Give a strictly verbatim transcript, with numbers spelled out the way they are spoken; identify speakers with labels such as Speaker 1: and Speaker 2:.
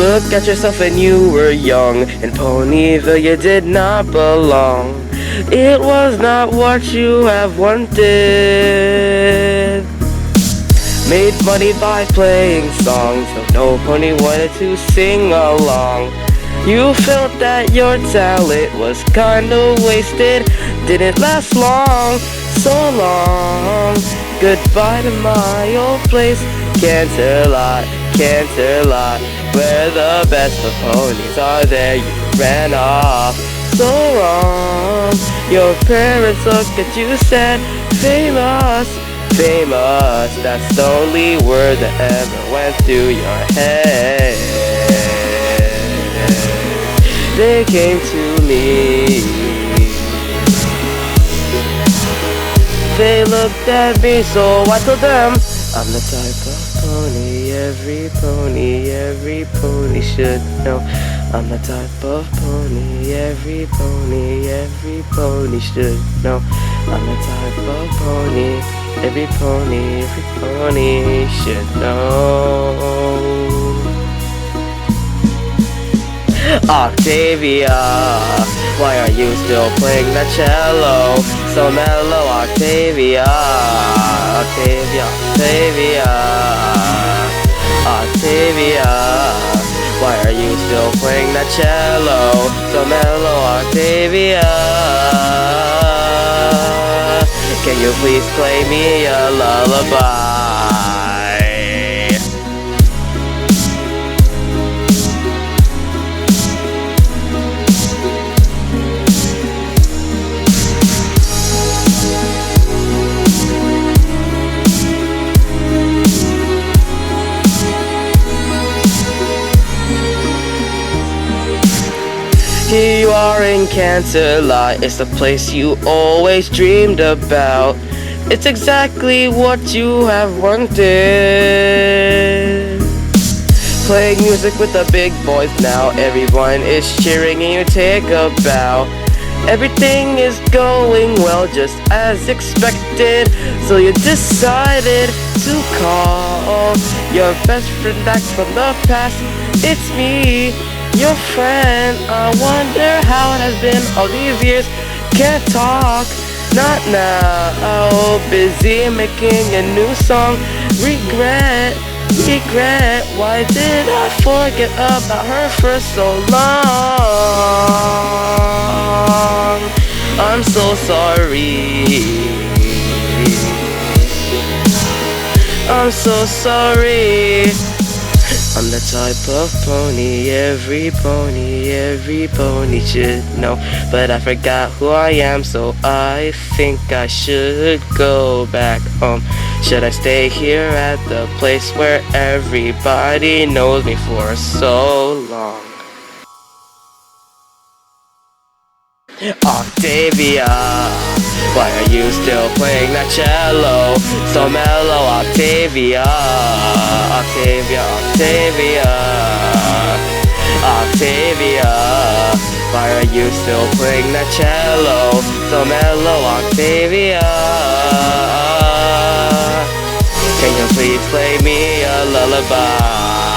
Speaker 1: Look at yourself when you were young. In Ponyville you did not belong. It was not what you have wanted. Made money by playing songs, so no pony wanted to sing along. You felt that your talent was kinda wasted. Didn't last long, so long. Goodbye to my old place, Canterlot, Canterlot, where the best of ponies are there. You ran off, so wrong. Your parents looked at you, said, famous, famous. That's the only word that ever went through your head. They came to me. They looked at me, so I told them, I'm the type of pony every pony, every pony should know. I'm the type of pony every pony, every pony should know. I'm the type of pony every pony, every pony should know. Octavia, why are you still playing the cello? So mellow, Octavia, Octavia, Octavia, Octavia, why are you still playing the cello? So mellow, Octavia, can you please play me a lullaby? Here you are in Canterlot, it's the place you always dreamed about. It's exactly what you have wanted. Playing music with the big boys now, everyone is cheering and you take a bow. Everything is going well just as expected, so you decided to call your best friend back from the past. It's me, your friend. I wonder how it has been all these years. Can't talk, not now. Busy making a new song. Regret, regret. Why did I forget about her for so long? I'm so sorry. I'm so sorry. I'm the type of pony every pony, every pony should know. But I forgot who I am, so I think I should go back home. Should I stay here at the place where everybody knows me for so long? Octavia, why are you still playing that cello? So mellow, Octavia, Octavia, Octavia, Octavia, why are you still playing that cello? So mellow, Octavia, can you please play me a lullaby?